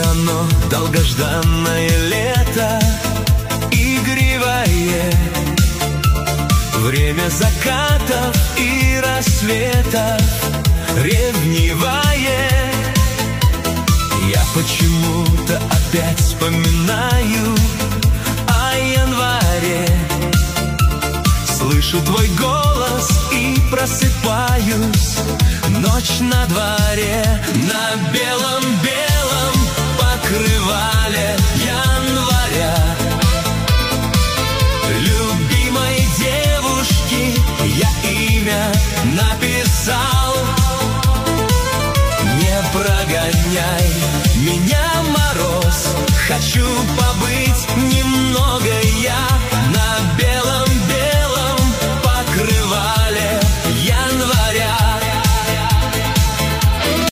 оно, долгожданное лето, игривое, время закатов и рассветов, ревнивое. Я почему-то опять вспоминаю о январе, слышу твой голос и просыпаюсь. Ночь на дворе, на белом-белом покрывале января. Любимой девушке я имя написал.